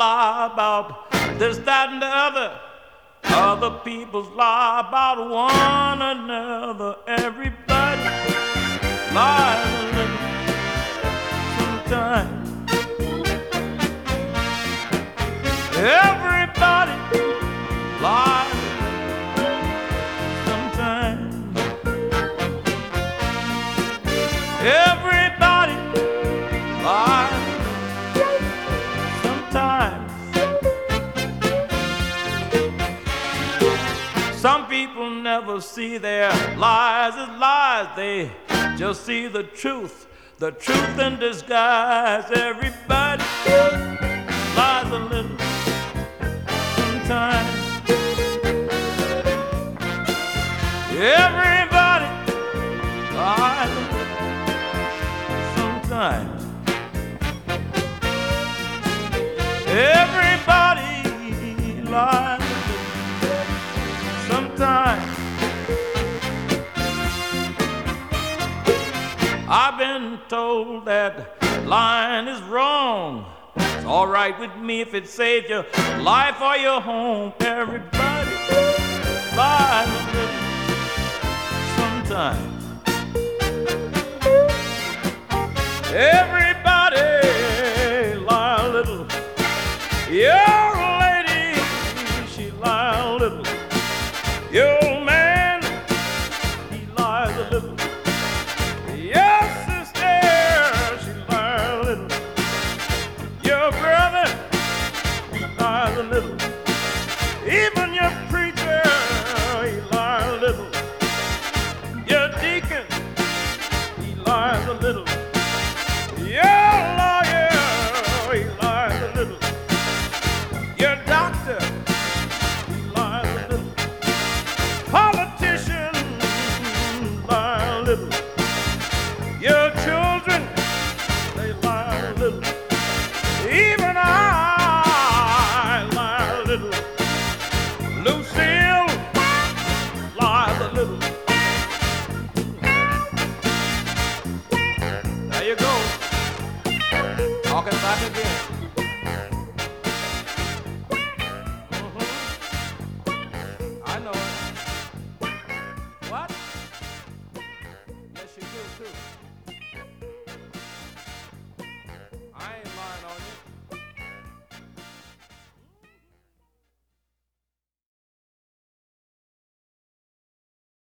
lie about this, that, and the other. Other people's lie about one another. Everybody lies a little sometimes. Everybody lies sometimes. Everybody lies sometimes. Some people never see their lies as lies. They just see the truth in disguise. Everybody lies a little sometimes. Everybody lies a little sometimes. Everybody lies a little sometimes. I've been told that lying is wrong. It's all right with me if it saves your life or your home. Everybody lies a little sometimes. Everybody lie a little. Your lady, she lie a little. Your old man, he lies a little. Your sister, she lies a little. Your brother, he lies a little. Even your preacher, he lies a little. Your deacon, he lies a little. Your lawyer, he lies a little. Your doctor, he lies a little. Politician, lie a little. Your children, they lie a little. Even I lie a little. Lucille lies a little. There you go. Talking back again.